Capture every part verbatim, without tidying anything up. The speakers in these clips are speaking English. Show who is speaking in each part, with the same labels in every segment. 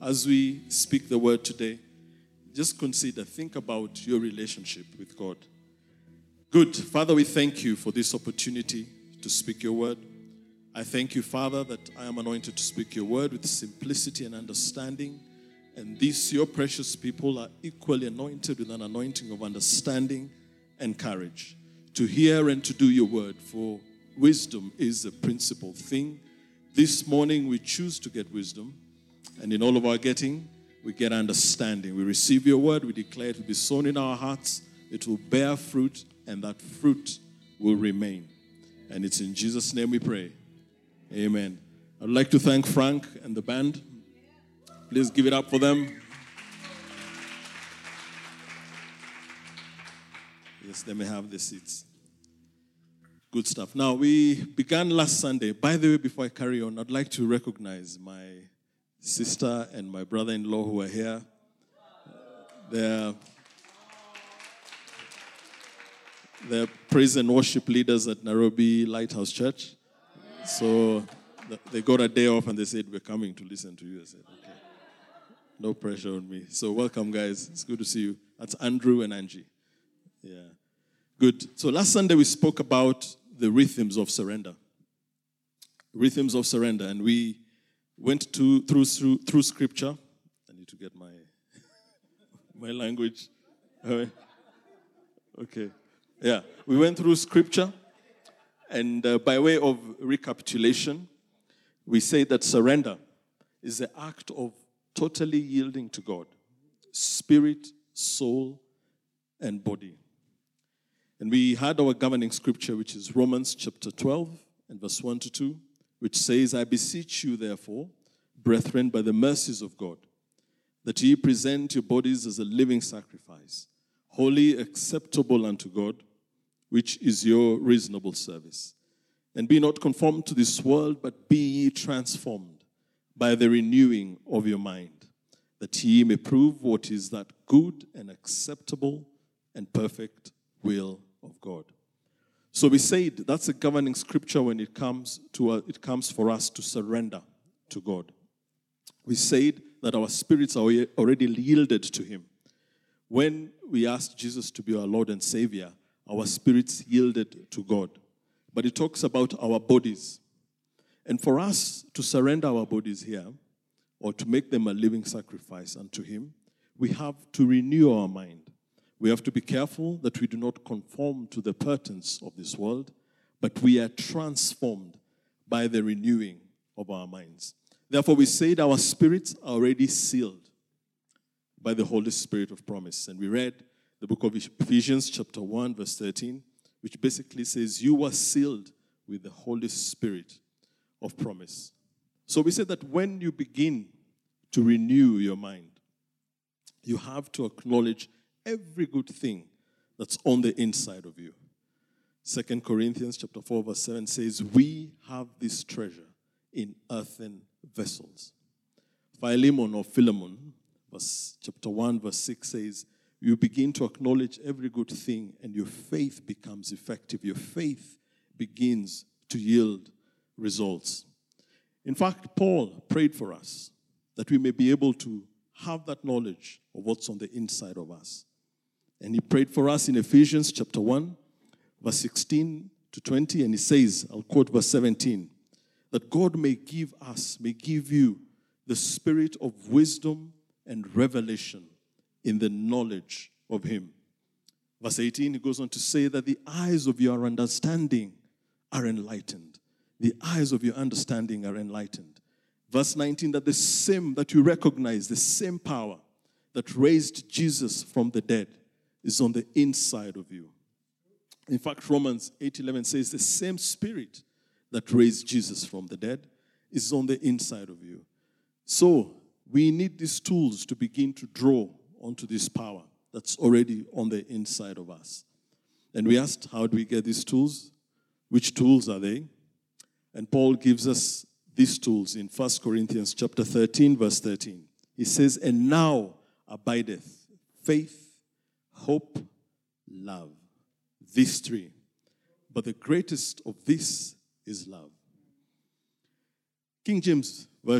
Speaker 1: as we speak the word today, just consider, think about your relationship with God. Good. Father, we thank you for this opportunity to speak your word. I thank you, Father, that I am anointed to speak your word with simplicity and understanding. And these, your precious people, are equally anointed with an anointing of understanding and courage to hear and to do your word, for wisdom is a principal thing. This morning we choose to get wisdom, and in all of our getting, we get understanding. We receive your word, we declare it will be sown in our hearts, it will bear fruit, and that fruit will remain. And it's in Jesus' name we pray. Amen. I'd like to thank Frank and the band. Please give it up for them. Yes, they may have the seats. Good stuff. Now, we began last Sunday. By the way, before I carry on, I'd like to recognize my sister and my brother-in-law who are here. They're, they're praise and worship leaders at Nairobi Lighthouse Church. So they got a day off and they said, we're coming to listen to you. I said, okay. No pressure on me. So welcome, guys. It's good to see you. That's Andrew and Angie. Yeah. Good. So last Sunday we spoke about the rhythms of surrender. Rhythms of surrender. And we went to through through, through scripture. I need to get my my language. Okay. Yeah. We went through scripture. And uh, by way of recapitulation, we say that surrender is the act of totally yielding to God, spirit, soul, and body. And we had our governing scripture, which is Romans chapter twelve and verse one to two, which says, I beseech you, therefore, brethren, by the mercies of God, that ye present your bodies as a living sacrifice, holy, acceptable unto God, which is your reasonable service. And be not conformed to this world, but be ye transformed by the renewing of your mind, that ye may prove what is that good and acceptable and perfect will of God. So we said that's a governing scripture when it comes to uh, it comes for us to surrender to God. We said that our spirits are already yielded to Him. When we asked Jesus to be our Lord and Savior, our spirits yielded to God. But it talks about our bodies. And for us to surrender our bodies here, or to make them a living sacrifice unto Him, we have to renew our mind. We have to be careful that we do not conform to the patterns of this world, but we are transformed by the renewing of our minds. Therefore, we said our spirits are already sealed by the Holy Spirit of promise. And we read the book of Ephesians chapter one, verse thirteen, which basically says, you were sealed with the Holy Spirit of promise. So we said that when you begin to renew your mind, you have to acknowledge every good thing that's on the inside of you. Second Corinthians chapter four, verse seven says, we have this treasure in earthen vessels. Philemon or Philemon, verse, chapter one, verse six says, you begin to acknowledge every good thing and your faith becomes effective. Your faith begins to yield results. In fact, Paul prayed for us that we may be able to have that knowledge of what's on the inside of us. And he prayed for us in Ephesians chapter one, verse sixteen to twenty, and he says, I'll quote verse seventeen, that God may give us, may give you the spirit of wisdom and revelation in the knowledge of Him. Verse eighteen, he goes on to say that the eyes of your understanding are enlightened. The eyes of your understanding are enlightened. Verse nineteen, that the same, that you recognize, the same power that raised Jesus from the dead is on the inside of you. In fact, Romans eight eleven says the same Spirit that raised Jesus from the dead is on the inside of you. So, we need these tools to begin to draw onto this power that's already on the inside of us. And we asked, how do we get these tools? Which tools are they? And Paul gives us these tools in First Corinthians chapter thirteen, verse thirteen. He says, and now abideth faith, hope, love. These three. But the greatest of this is love. King James Version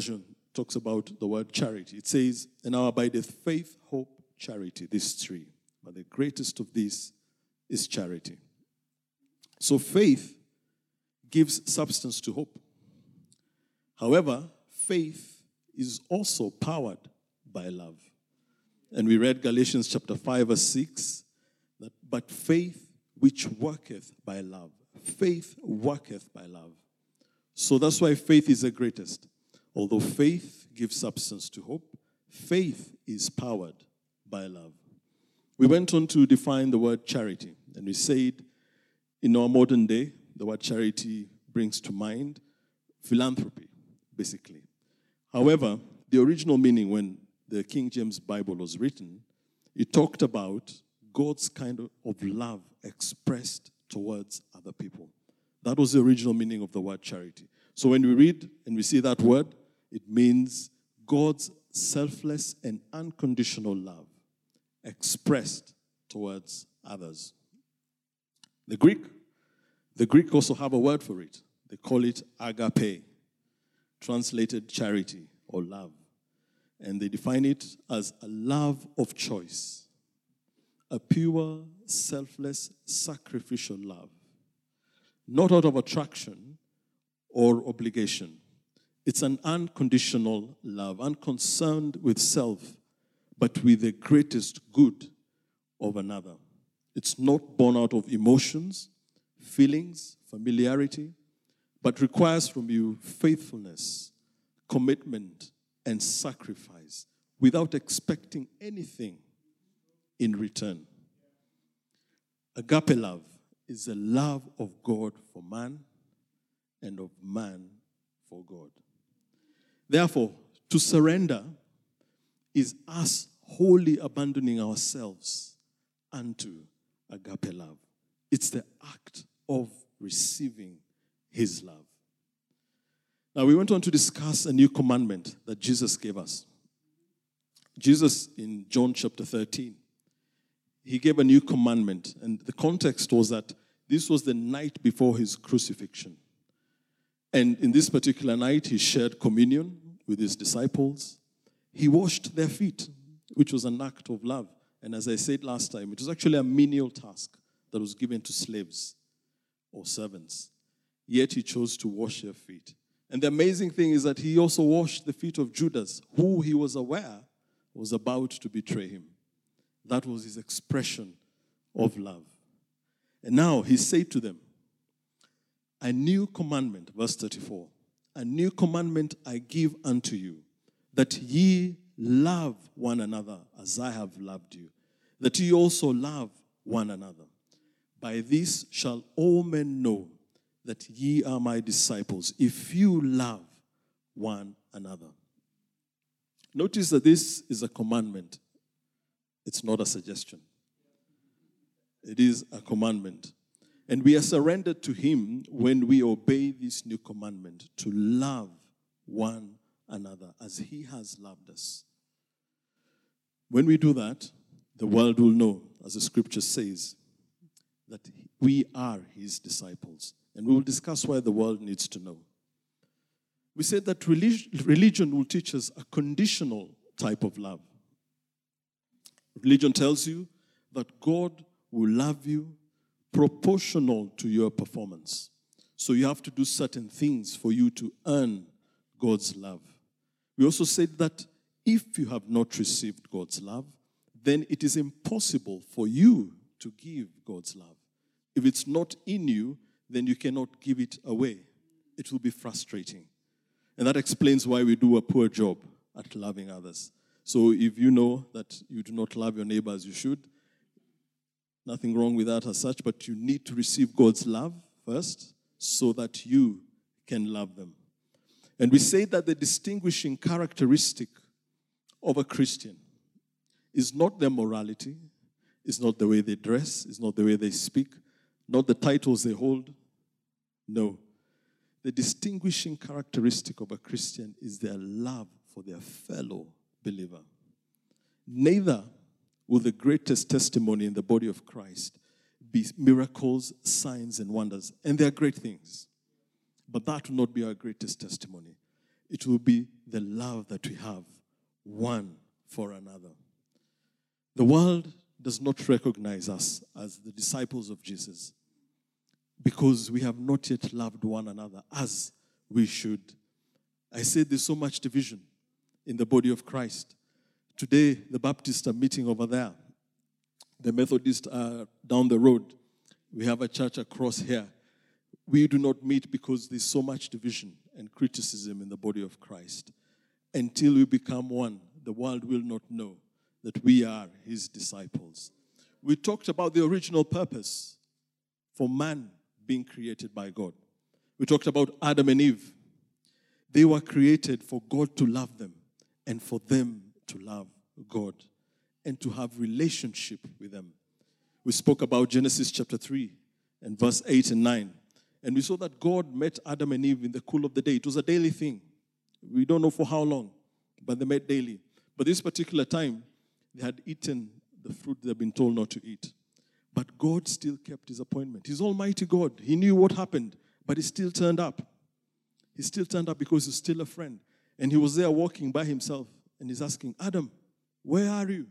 Speaker 1: talks about the word charity. It says, "And now abideth faith, hope, charity," these three. But the greatest of these is charity. So faith gives substance to hope. However, faith is also powered by love. And we read Galatians chapter five, verse six, that, "But faith which worketh by love." Faith worketh by love. So that's why faith is the greatest. Although faith gives substance to hope, faith is powered by love. We went on to define the word charity, and we said in our modern day, the word charity brings to mind philanthropy, basically. However, the original meaning when the King James Bible was written, it talked about God's kind of love expressed towards other people. That was the original meaning of the word charity. So when we read and we see that word, it means God's selfless and unconditional love expressed towards others. The Greek, the Greek also have a word for it. They call it agape, translated charity or love. And they define it as a love of choice, a pure, selfless, sacrificial love, not out of attraction or obligation. It's an unconditional love, unconcerned with self, but with the greatest good of another. It's not born out of emotions, feelings, familiarity, but requires from you faithfulness, commitment, and sacrifice without expecting anything in return. Agape love is the love of God for man and of man for God. Therefore, to surrender is us wholly abandoning ourselves unto agape love. It's the act of receiving his love. Now, we went on to discuss a new commandment that Jesus gave us. Jesus, in John chapter thirteen, he gave a new commandment, and the context was that this was the night before his crucifixion. And in this particular night, he shared communion with his disciples. He washed their feet, which was an act of love. And as I said last time, it was actually a menial task that was given to slaves or servants. Yet he chose to wash their feet. And the amazing thing is that he also washed the feet of Judas, who he was aware was about to betray him. That was his expression of love. And now he said to them, "A new commandment," verse thirty-four, "a new commandment I give unto you, that ye love one another as I have loved you, that ye also love one another. By this shall all men know that ye are my disciples, if you love one another." Notice that this is a commandment. It's not a suggestion. It is a commandment. And we are surrendered to him when we obey this new commandment, to love one another as he has loved us. When we do that, the world will know, as the scripture says, that we are his disciples. And we will discuss why the world needs to know. We said that religion will teach us a conditional type of love. Religion tells you that God will love you proportional to your performance. So you have to do certain things for you to earn God's love. We also said that if you have not received God's love, then it is impossible for you to give God's love. If it's not in you, then you cannot give it away. It will be frustrating. And that explains why we do a poor job at loving others. So if you know that you do not love your neighbor as you should, nothing wrong with that as such, but you need to receive God's love first so that you can love them. And we say that the distinguishing characteristic of a Christian is not their morality, is not the way they dress, is not the way they speak, not the titles they hold. No. The distinguishing characteristic of a Christian is their love for their fellow believer. Neither will the greatest testimony in the body of Christ be miracles, signs, and wonders. And they are great things. But that will not be our greatest testimony. It will be the love that we have one for another. The world does not recognize us as the disciples of Jesus because we have not yet loved one another as we should. I said there's so much division in the body of Christ. Today, the Baptists are meeting over there. The Methodists are down the road. We have a church across here. We do not meet because there's so much division and criticism in the body of Christ. Until we become one, the world will not know that we are his disciples. We talked about the original purpose for man being created by God. We talked about Adam and Eve. They were created for God to love them and for them to love God and to have relationship with them. We spoke about Genesis chapter three and verse eight and nine. And we saw that God met Adam and Eve in the cool of the day. It was a daily thing. We don't know for how long, but they met daily. But this particular time, they had eaten the fruit they've been told not to eat. But God still kept his appointment. He's Almighty God. He knew what happened, but he still turned up. He still turned up because he's still a friend. And he was there walking by himself, and he's asking, Adam, where are you?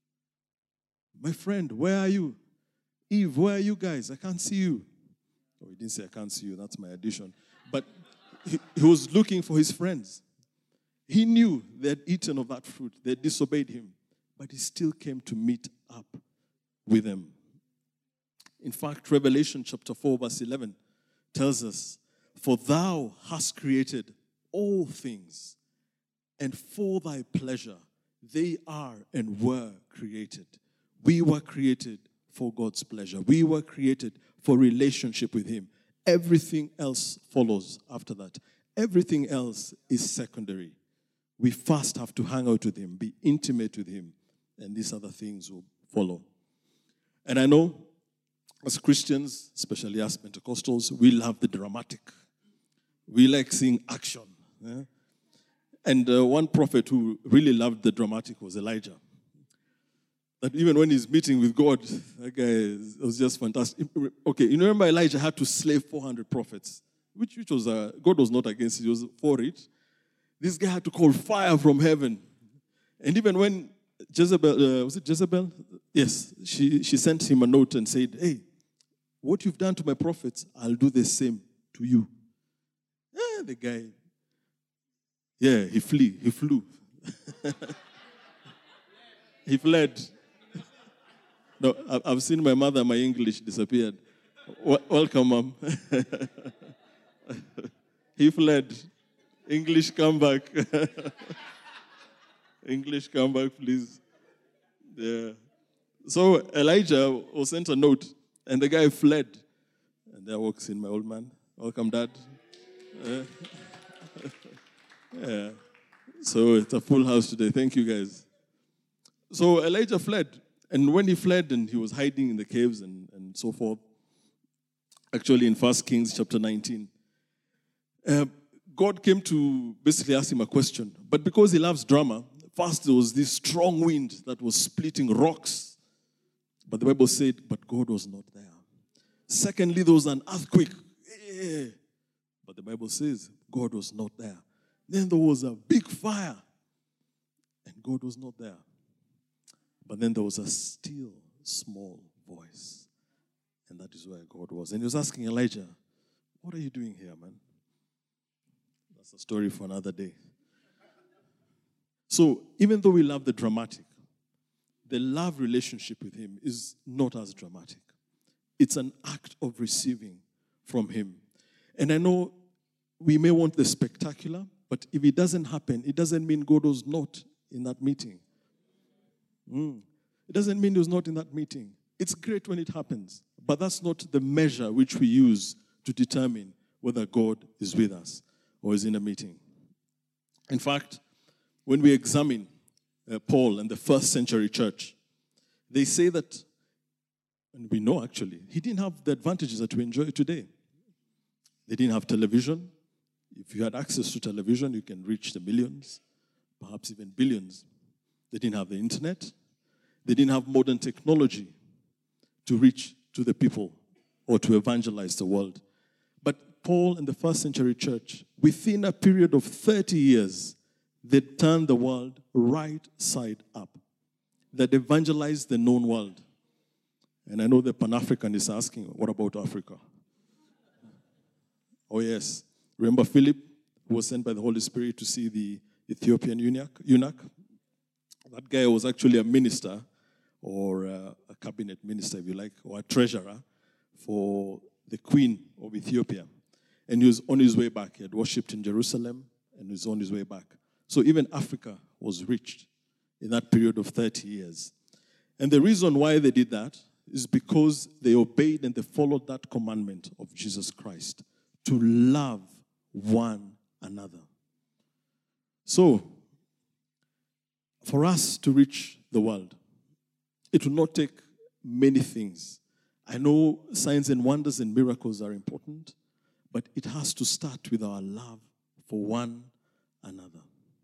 Speaker 1: My friend, where are you? Eve, where are you guys? I can't see you. Oh, he didn't say I can't see you. That's my addition. But he, he was looking for his friends. He knew they had eaten of that fruit. They disobeyed him. But he still came to meet up with them. In fact, Revelation chapter four, verse eleven tells us, for thou hast created all things, and for thy pleasure they are and were created. We were created for God's pleasure. We were created for relationship with him. Everything else follows after that. Everything else is secondary. We first have to hang out with him, be intimate with him, and these other things will follow. And I know, as Christians, especially as Pentecostals, we love the dramatic. We like seeing action. Yeah? And uh, one prophet who really loved the dramatic was Elijah. That even when he's meeting with God, that guy was just fantastic. Okay, you remember Elijah had to slay four hundred prophets, which, which was, uh, God was not against it, he was for it. This guy had to call fire from heaven. And even when Jezebel, uh, was it Jezebel? Yes, she, she sent him a note and said, hey, what you've done to my prophets, I'll do the same to you. Eh, the guy, yeah, he flee, he flew. He fled. No, I've seen my mother, my English disappeared. Welcome, Mom. He fled. English, come back. English, come back, please. Yeah. So Elijah was sent a note, and the guy fled. And there walks in my old man. Welcome, Dad. Uh, yeah. So it's a full house today. Thank you, guys. So Elijah fled. And when he fled and he was hiding in the caves and, and so forth, actually in First Kings chapter nineteen, uh, God came to basically ask him a question. But because he loves drama, first there was this strong wind that was splitting rocks. But the Bible said, but God was not there. Secondly, there was an earthquake. Eh. But the Bible says, God was not there. Then there was a big fire. And God was not there. But then there was a still, small voice. And that is where God was. And he was asking Elijah, what are you doing here, man? That's a story for another day. So, even though we love the dramatic, the love relationship with him is not as dramatic. It's an act of receiving from him. And I know we may want the spectacular, but if it doesn't happen, it doesn't mean God was not in that meeting. Mm. It doesn't mean he was not in that meeting. It's great when it happens, but that's not the measure which we use to determine whether God is with us or is in a meeting. In fact, when we examine uh, Paul and the first century church, they say that, and we know actually, he didn't have the advantages that we enjoy today. They didn't have television. If you had access to television, you can reach the millions, perhaps even billions. They didn't have the internet. They didn't have modern technology to reach to the people or to evangelize the world. But Paul and the first century church, within a period of thirty years, They turned the world right side up. That evangelized the known world. And I know the Pan-African is asking, what about Africa? Oh yes. Remember Philip, who was sent by the Holy Spirit to see the Ethiopian eunuch? eunuch? That guy was actually a minister, or a, a cabinet minister, if you like, or a treasurer for the queen of Ethiopia. And he was on his way back. He had worshipped in Jerusalem, and he was on his way back. So even Africa was reached in that period of thirty years. And the reason why they did that is because they obeyed and they followed that commandment of Jesus Christ to love one another. So, for us to reach the world, it will not take many things. I know signs and wonders and miracles are important, but it has to start with our love for one another.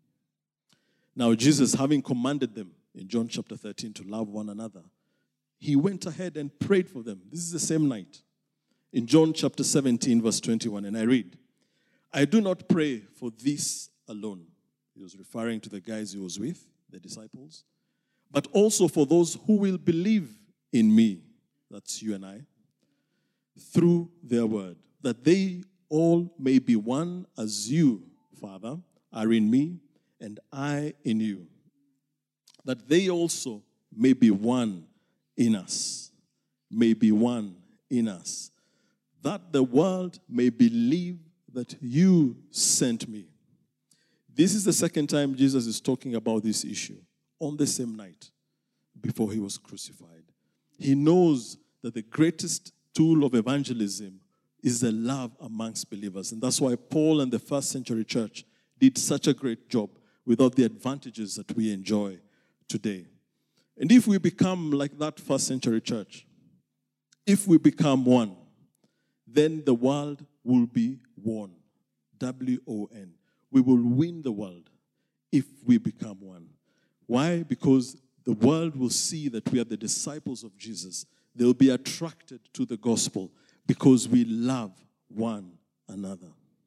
Speaker 1: Now, Jesus, having commanded them in John chapter thirteen to love one another, he went ahead and prayed for them. This is the same night. In John chapter seventeen, verse twenty-one, and I read, I do not pray for this alone. He was referring to the guys he was with, the disciples, but also for those who will believe in me, that's you and I, through their word, that they all may be one as you, Father, are in me, and I in you, that they also may be one in us, may be one in us, that the world may believe that you sent me. This is the second time Jesus is talking about this issue on the same night before he was crucified. He knows that the greatest tool of evangelism is the love amongst believers. And that's why Paul and the first century church did such a great job without the advantages that we enjoy today. And if we become like that first century church, if we become one, then the world will be won. W O N. We will win the world if we become one. Why? Because the world will see that we are the disciples of Jesus. They'll be attracted to the gospel because we love one another.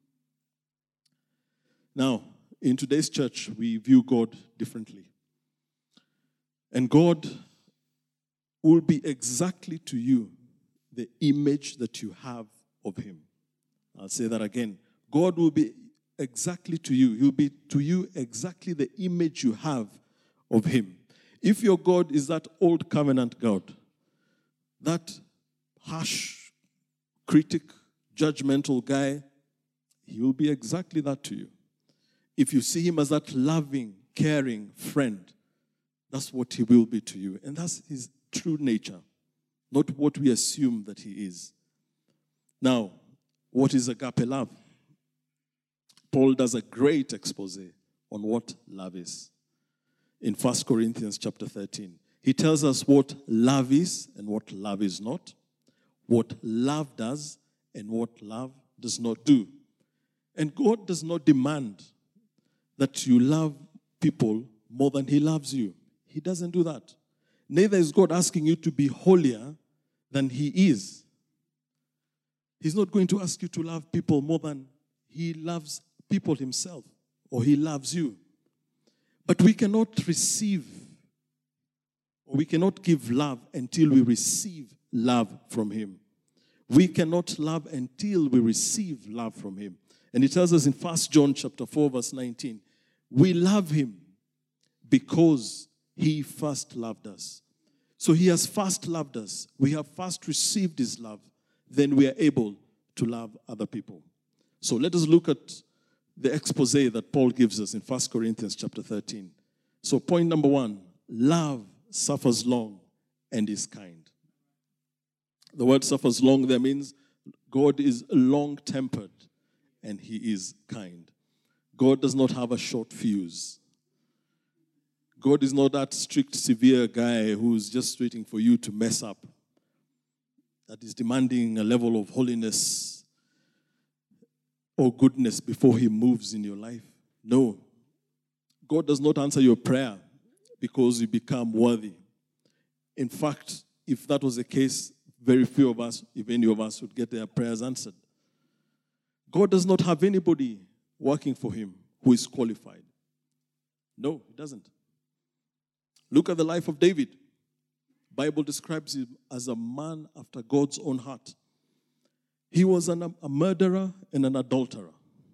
Speaker 1: Now, in today's church, we view God differently. And God will be exactly to you the image that you have of him. I'll say that again. God will be exactly to you. He will be to you exactly the image you have of him. If your God is that old covenant God, that harsh, critic, judgmental guy, he will be exactly that to you. If you see him as that loving, caring friend, that's what he will be to you. And that's his true nature, not what we assume that he is. Now, what is agape love? Paul does a great expose on what love is. In First Corinthians chapter thirteen, he tells us what love is and what love is not, what love does and what love does not do. And God does not demand that you love people more than he loves you. He doesn't do that. Neither is God asking you to be holier than he is. He's not going to ask you to love people more than he loves people himself, or he loves you. But we cannot receive, or we cannot give love until we receive love from him. We cannot love until we receive love from him. And he tells us in First John chapter four, verse nineteen, we love him because he first loved us. So he has first loved us. We have first received his love. Then we are able to love other people. So let us look at the expose that Paul gives us in First Corinthians chapter thirteen. So point number one, love suffers long and is kind. The word suffers long there means God is long-tempered and he is kind. God does not have a short fuse. God is not that strict, severe guy who's just waiting for you to mess up, that is demanding a level of holiness or goodness before he moves in your life. No. God does not answer your prayer because you become worthy. In fact, if that was the case, very few of us, if any of us, would get their prayers answered. God does not have anybody working for him who is qualified. No, it doesn't. Look at the life of David. The Bible describes him as a man after God's own heart. He was an, a murderer and an adulterer.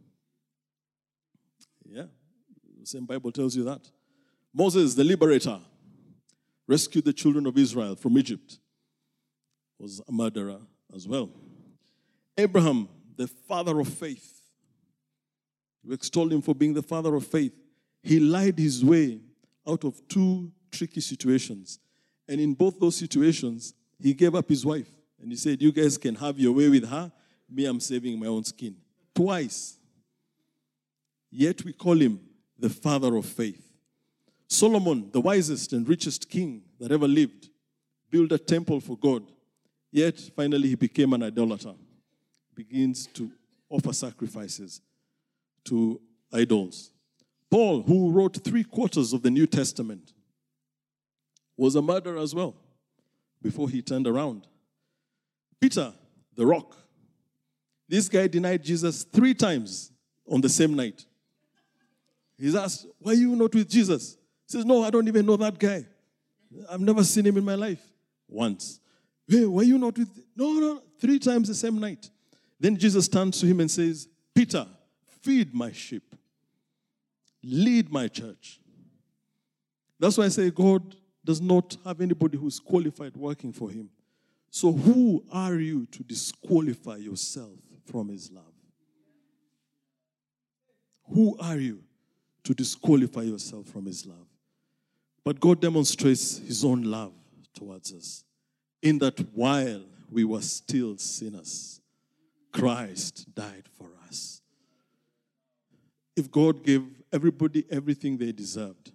Speaker 1: Yeah, the same Bible tells you that. Moses, the liberator, rescued the children of Israel from Egypt. Was a murderer as well. Abraham, the father of faith. We extol him for being the father of faith. He lied his way out of two tricky situations. And in both those situations, he gave up his wife. And he said, you guys can have your way with her. Me, I'm saving my own skin. Twice. Yet we call him the father of faith. Solomon, the wisest and richest king that ever lived, built a temple for God. Yet, finally, he became an idolater. Begins to offer sacrifices to idols. Paul, who wrote three quarters of the New Testament, was a murderer as well before he turned around. Peter, the rock. This guy denied Jesus three times on the same night. He's asked, why are you not with Jesus? He says, no, I don't even know that guy. I've never seen him in my life. Once. Hey, why are you not with... No, no, three times the same night. Then Jesus turns to him and says, Peter, feed my sheep. Lead my church. That's why I say God does not have anybody who's qualified working for him. So who are you to disqualify yourself from his love? Who are you to disqualify yourself from his love? But God demonstrates his own love towards us, in that while we were still sinners, Christ died for us. If God gave everybody everything they deserved,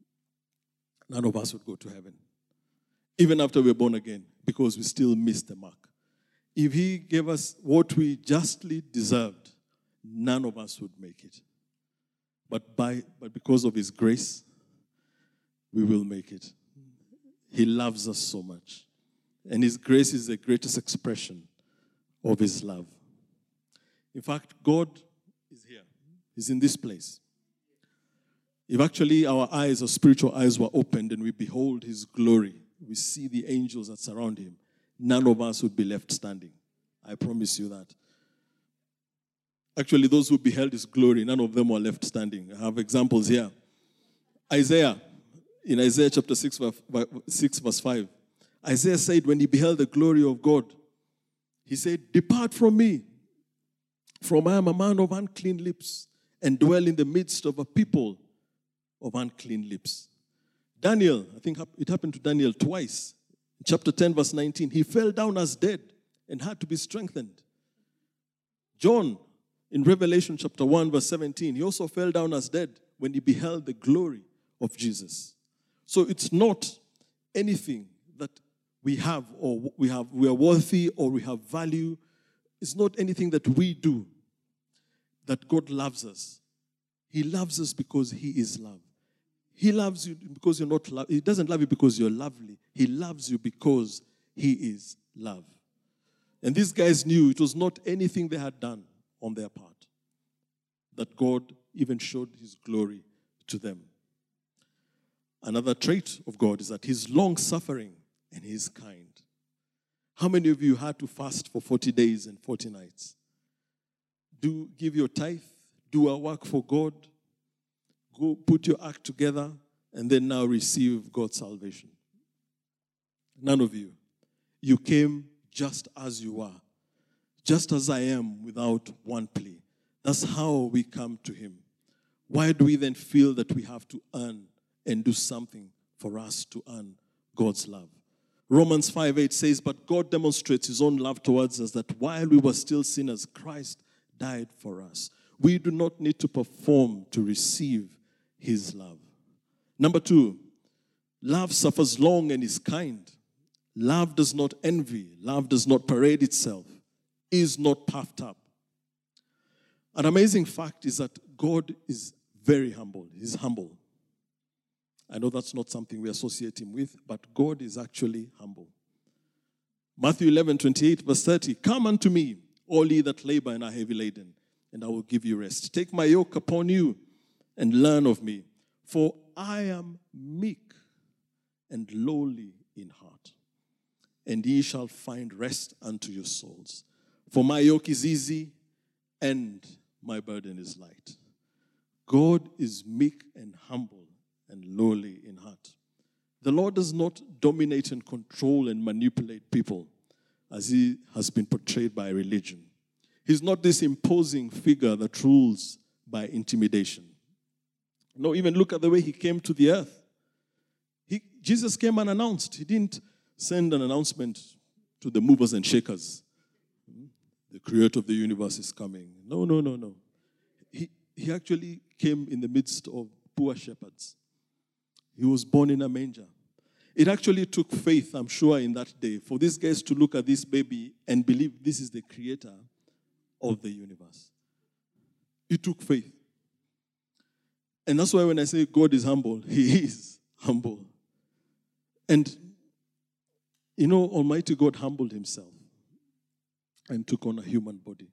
Speaker 1: none of us would go to heaven, even after we're born again, because we still missed the mark. If he gave us what we justly deserved, none of us would make it. But by but because of his grace, we will make it. He loves us so much. And his grace is the greatest expression of his love. In fact, God is here. He's in this place. If actually our eyes, our spiritual eyes were opened and we behold his glory, we see the angels that surround him, none of us would be left standing. I promise you that. Actually, those who beheld his glory, none of them were left standing. I have examples here. Isaiah, in Isaiah chapter six, verse five, Isaiah said when he beheld the glory of God, he said, depart from me, for I am a man of unclean lips, and dwell in the midst of a people of unclean lips. Daniel, I think it happened to Daniel twice. In chapter ten, verse nineteen, he fell down as dead and had to be strengthened. John, in Revelation chapter one, verse seventeen, he also fell down as dead when he beheld the glory of Jesus. So it's not anything that we have or we have we are worthy or we have value. It's not anything that we do that God loves us. He loves us because he is love. He loves you because you're not loved. He doesn't love you because you're lovely. He loves you because he is love. And these guys knew it was not anything they had done on their part that God even showed his glory to them. Another trait of God is that he's long-suffering and he's kind. How many of you had to fast for forty days and forty nights? Do give your tithe, do a work for God, go put your act together, and then now receive God's salvation. None of you. You came just as you are, just as I am, without one plea. That's how we come to him. Why do we then feel that we have to earn and do something for us to earn God's love? Romans five eight says, but God demonstrates his own love towards us, that while we were still sinners, Christ died for us. We do not need to perform to receive his love. Number two, love suffers long and is kind. Love does not envy. Love does not parade itself, is not puffed up. An amazing fact is that God is very humble. He's humble. I know that's not something we associate him with, but God is actually humble. Matthew eleven twenty-eight, verse thirty, come unto me, all ye that labor and are heavy laden, and I will give you rest. Take my yoke upon you and learn of me, For I am meek and lowly in heart, and ye shall find rest unto your souls. For my yoke is easy, and my burden is light. God is meek and humble and lowly in heart. The Lord does not dominate and control and manipulate people as he has been portrayed by religion. He's not this imposing figure that rules by intimidation. No, even look at the way he came to the earth. He, Jesus came unannounced. He didn't send an announcement to the movers and shakers. The creator of the universe is coming. No, no, no, no. He, he actually came in the midst of poor shepherds. He was born in a manger. It actually took faith, I'm sure, in that day for these guys to look at this baby and believe this is the creator of the universe. It took faith. And that's why when I say God is humble, he is humble. And, you know, Almighty God humbled himself and took on a human body.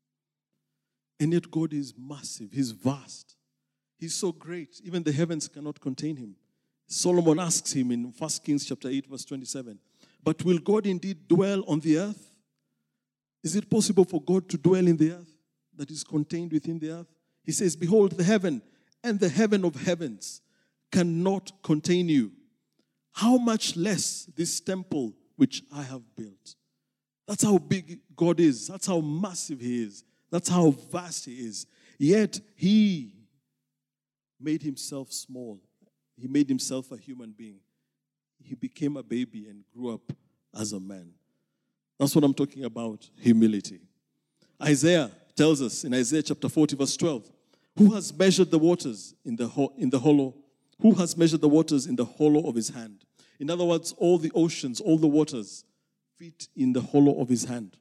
Speaker 1: And yet God is massive. He's vast. He's so great. Even the heavens cannot contain him. Solomon asks him in First Kings chapter eight, verse twenty-seven, but will God indeed dwell on the earth? Is it possible for God to dwell in the earth that is contained within the earth? He says, behold, the heaven and the heaven of heavens cannot contain you. How much less this temple which I have built? That's how big God is. That's how massive he is. That's how vast he is. Yet he made himself small. He made himself a human being. He became a baby and grew up as a man. That's what I'm talking about, humility. Isaiah tells us in Isaiah chapter forty, verse twelve, who has measured the waters in the, ho- in the hollow? Who has measured the waters in the hollow of his hand? In other words, all the oceans, all the waters fit in the hollow of his hand.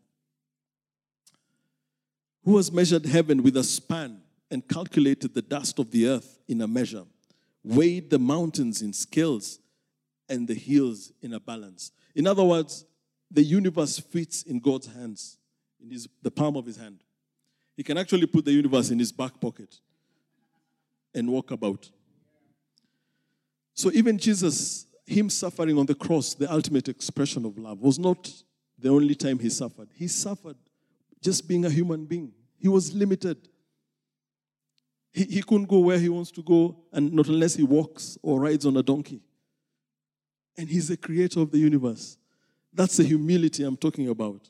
Speaker 1: Who has measured heaven with a span and calculated the dust of the earth in a measure, weighed the mountains in scales and the hills in a balance? In other words, the universe fits in God's hands, in his, the palm of his hand. He can actually put the universe in his back pocket and walk about. So even Jesus, him suffering on the cross, the ultimate expression of love, was not the only time he suffered. He suffered just being a human being. He was limited. He, he couldn't go where he wants to go, and not unless he walks or rides on a donkey. And he's the creator of the universe. That's the humility I'm talking about.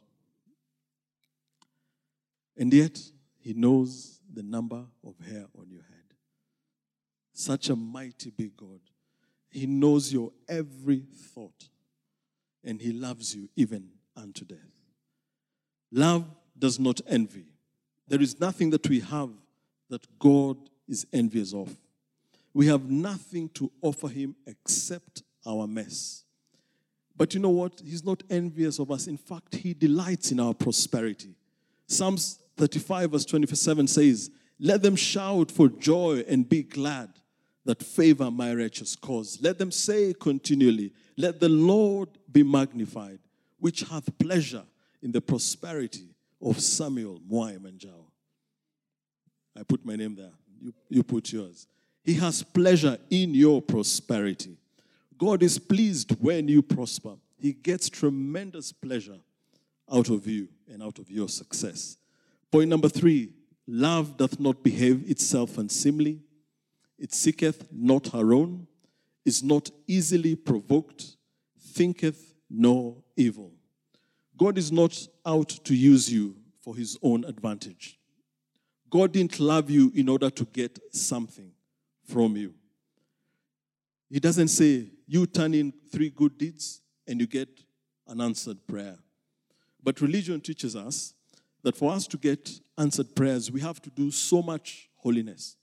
Speaker 1: And yet, he knows the number of hair on your head. Such a mighty big God. He knows your every thought. And he loves you even unto death. Love does not envy. There is nothing that we have that God is envious of. We have nothing to offer him except our mess. But you know what? He's not envious of us. In fact, he delights in our prosperity. Psalms thirty-five verse twenty-seven says, let them shout for joy and be glad that favor my righteous cause. Let them say continually, let the Lord be magnified, which hath pleasure in the prosperity of Samuel Mwai Manjao. I put my name there. You, you put yours. He has pleasure in your prosperity. God is pleased when you prosper. He gets tremendous pleasure out of you and out of your success. Point number three, love doth not behave itself unseemly. It seeketh not her own, is not easily provoked, thinketh no evil. God is not out to use you for his own advantage. God didn't love you in order to get something from you. He doesn't say, you turn in three good deeds and you get an answered prayer. But religion teaches us that for us to get answered prayers, we have to do so much holiness.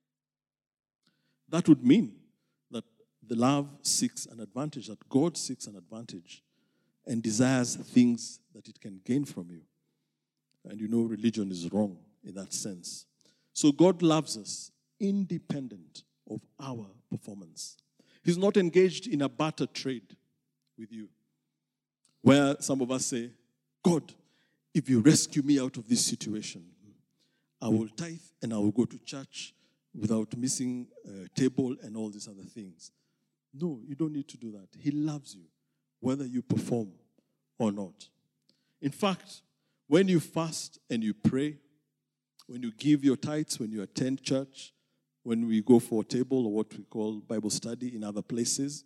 Speaker 1: That would mean that the love seeks an advantage, that God seeks an advantage and desires things that it can gain from you. And you know religion is wrong in that sense. So God loves us independent of our performance. He's not engaged in a barter trade with you, where some of us say, God, if you rescue me out of this situation, I will tithe and I will go to church without missing a table and all these other things. No, you don't need to do that. He loves you, whether you perform or not. In fact, when you fast and you pray, when you give your tithes, when you attend church, when we go for a table or what we call Bible study in other places,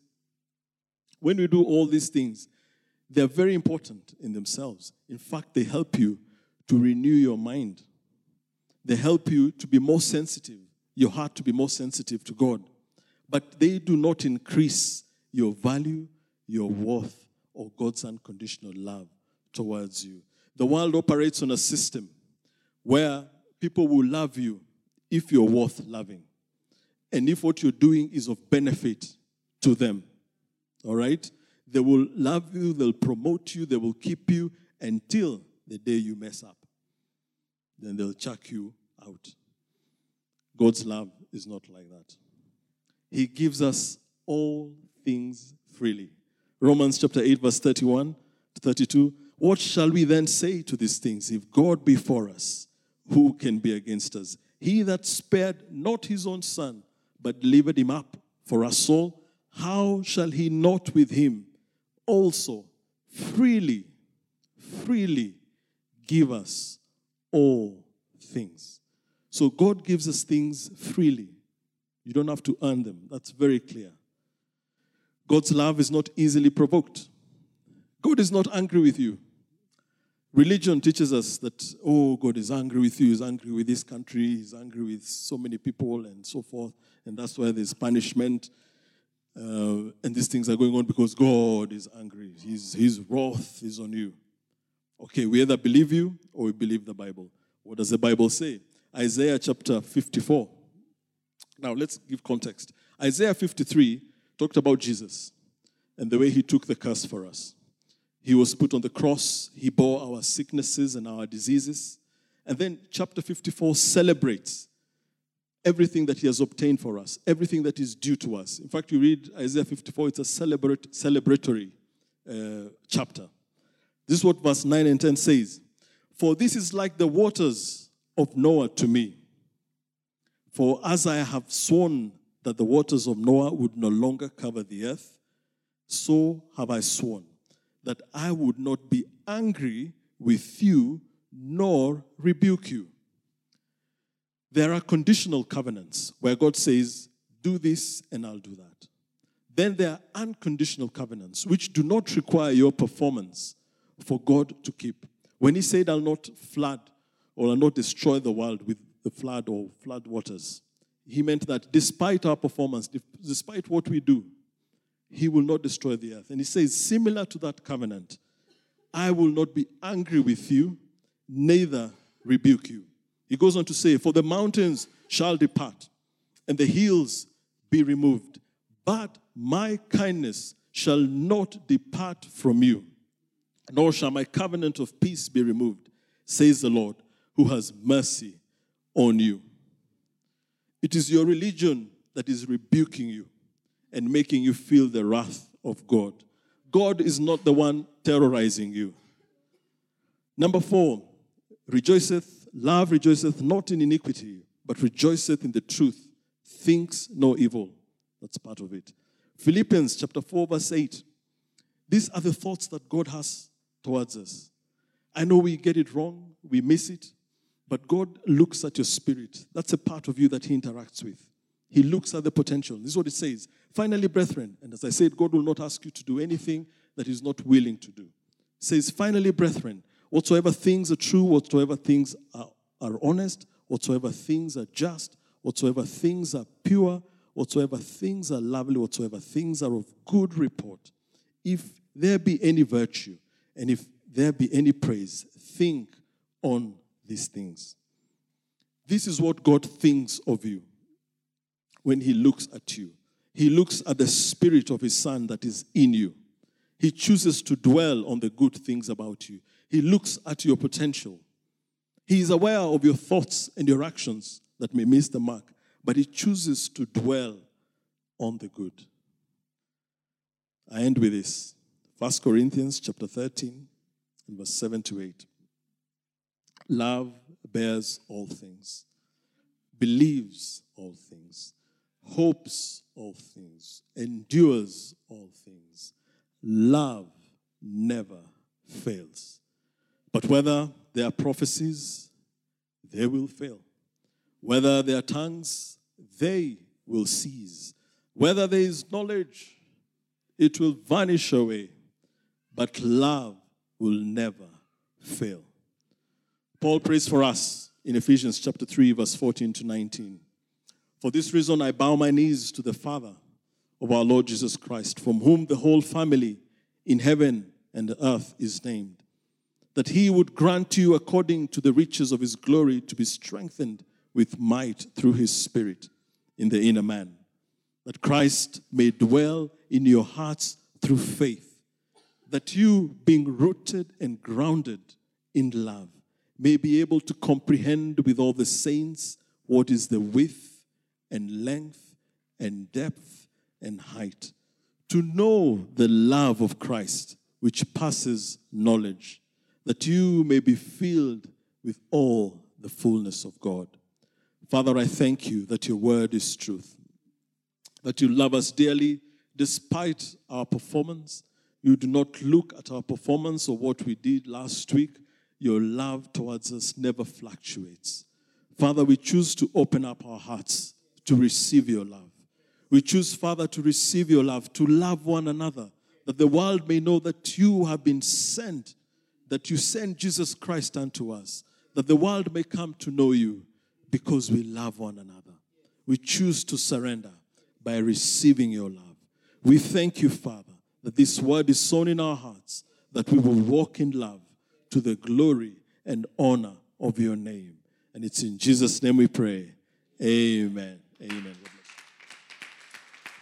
Speaker 1: when we do all these things, they're very important in themselves. In fact, they help you to renew your mind. They help you to be more sensitive, your heart to be more sensitive to God. But they do not increase your value, your worth, or God's unconditional love towards you. The world operates on a system where people will love you if you're worth loving, and if what you're doing is of benefit to them. All right? They will love you, they'll promote you, they will keep you until the day you mess up. Then they'll chuck you out. God's love is not like that. He gives us all things freely. Romans chapter eight, verse thirty-one to thirty-two. What shall we then say to these things? If God be for us, who can be against us? He that spared not his own son, but delivered him up for us all, how shall he not with him also freely, freely give us all things? So God gives us things freely. You don't have to earn them. That's very clear. God's love is not easily provoked. God is not angry with you. Religion teaches us that, oh, God is angry with you, he's angry with this country, he's angry with so many people and so forth, and that's why there's punishment, uh, and these things are going on because God is angry. His, his wrath is on you. Okay, we either believe you or we believe the Bible. What does the Bible say? Isaiah chapter fifty-four. Now, let's give context. Isaiah fifty-three talked about Jesus and the way he took the curse for us. He was put on the cross. He bore our sicknesses and our diseases. And then chapter fifty-four celebrates everything that he has obtained for us, everything that is due to us. In fact, you read Isaiah fifty-four, it's a celebrate, celebratory uh, chapter. This is what verse nine and ten says. For this is like the waters of Noah to me. For as I have sworn that the waters of Noah would no longer cover the earth, so have I sworn that I would not be angry with you nor rebuke you. There are conditional covenants where God says, do this and I'll do that. Then there are unconditional covenants which do not require your performance for God to keep. When he said, I'll not flood or I'll not destroy the world with the flood or flood waters, he meant that despite our performance, despite what we do, he will not destroy the earth. And he says, similar to that covenant, I will not be angry with you, neither rebuke you. He goes on to say, for the mountains shall depart, and the hills be removed, but my kindness shall not depart from you, nor shall my covenant of peace be removed, says the Lord, who has mercy on you. It is your religion that is rebuking you and making you feel the wrath of God. God is not the one terrorizing you. Number four, rejoiceth, love rejoiceth not in iniquity, but rejoiceth in the truth, thinks no evil. That's part of it. Philippians chapter four, verse eight. These are the thoughts that God has towards us. I know we get it wrong, we miss it, but God looks at your spirit. That's a part of you that he interacts with. He looks at the potential. This is what it says. Finally, brethren, and as I said, God will not ask you to do anything that he's not willing to do. It says, finally, brethren, whatsoever things are true, whatsoever things are, are honest, whatsoever things are just, whatsoever things are pure, whatsoever things are lovely, whatsoever things are of good report, if there be any virtue, and if there be any praise, think on these things. This is what God thinks of you when he looks at you. He looks at the spirit of his son that is in you. He chooses to dwell on the good things about you. He looks at your potential. He is aware of your thoughts and your actions that may miss the mark, but he chooses to dwell on the good. I end with this. First Corinthians chapter thirteen, and verse seven to eight. Love bears all things, believes all things, hopes all things, endures all things. Love never fails. But whether there are prophecies, they will fail. Whether there are tongues, they will cease. Whether there is knowledge, it will vanish away. But love will never fail. Paul prays for us in Ephesians chapter three, verse fourteen to nineteen. For this reason I bow my knees to the Father of our Lord Jesus Christ, from whom the whole family in heaven and earth is named, that he would grant you according to the riches of his glory to be strengthened with might through his Spirit in the inner man, that Christ may dwell in your hearts through faith, that you, being rooted and grounded in love, may be able to comprehend with all the saints what is the width and length and depth and height, to know the love of Christ, which passes knowledge, that you may be filled with all the fullness of God. Father, I thank you that your word is truth, that you love us dearly despite our performance. You do not look at our performance or what we did last week. Your love towards us never fluctuates. Father, we choose to open up our hearts to receive your love. We choose, Father, to receive your love, to love one another, that the world may know that you have been sent, that you sent Jesus Christ unto us, that the world may come to know you because we love one another. We choose to surrender by receiving your love. We thank you, Father, that this word is sown in our hearts, that we will walk in love to the glory and honor of your name. And it's in Jesus' name we pray. Amen. Amen.